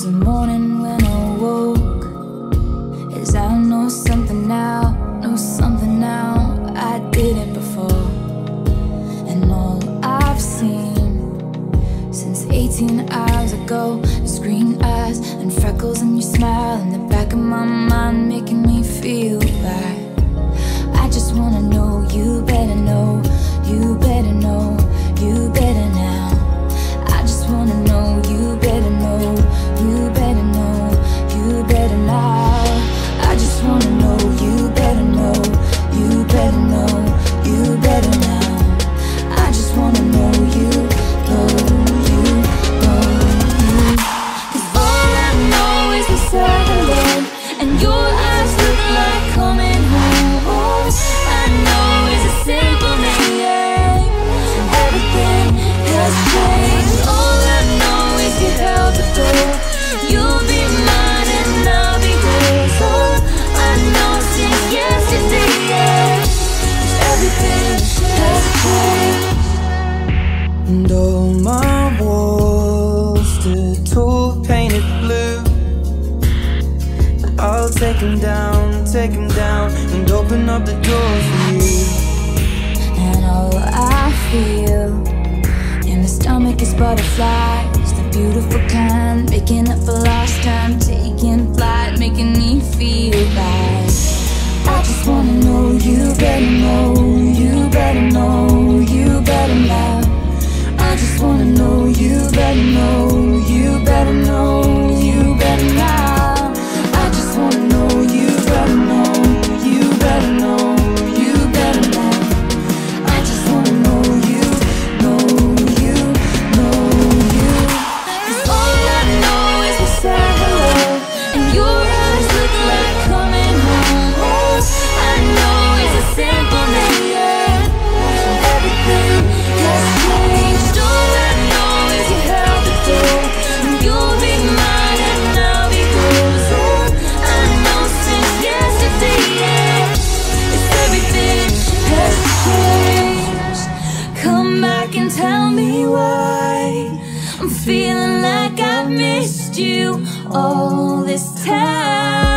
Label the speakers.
Speaker 1: was the morning when I woke. As I know something now, I didn't before. And all I've seen since 18 hours ago is green eyes and freckles and your smile in the back of my mind, making me feel bad. I just wanna know, you better know, you better know, you better now. I just wanna know, you better know, you better know, you better now. I just wanna know, you better know, you better know, you better now. I just wanna know, you know, you know, you. 'Cause all I know is we're sad alone, and your eyes look like coming home. All I know is a simple name, everything has changed. All I know is you held the door. You'll be mine and I'll be yours. All I know since yesterday, everything has changed.
Speaker 2: And all my walls stood tall, painted blue. I'll take them down, and open up the door for you.
Speaker 1: And all I feel in my stomach is butterflies, the beautiful kind, making up for lost time, taking flight, making me feel right. I just wanna know, you better know, you better know, you better now. I just wanna know, you better know, you better know, you better now. I just wanna know, you better know, you better know, you better now. I just wanna know, you know, you know, you. 'Cause all I know is we're sad alone, and your eyes look like coming home. All I know is a simple name, everything has changed. All I know is you held the door, and you'll be mine and I'll be yours. All I know since yesterday is everything has changed. Come back and tell me why I'm feeling like I've missed you all this time.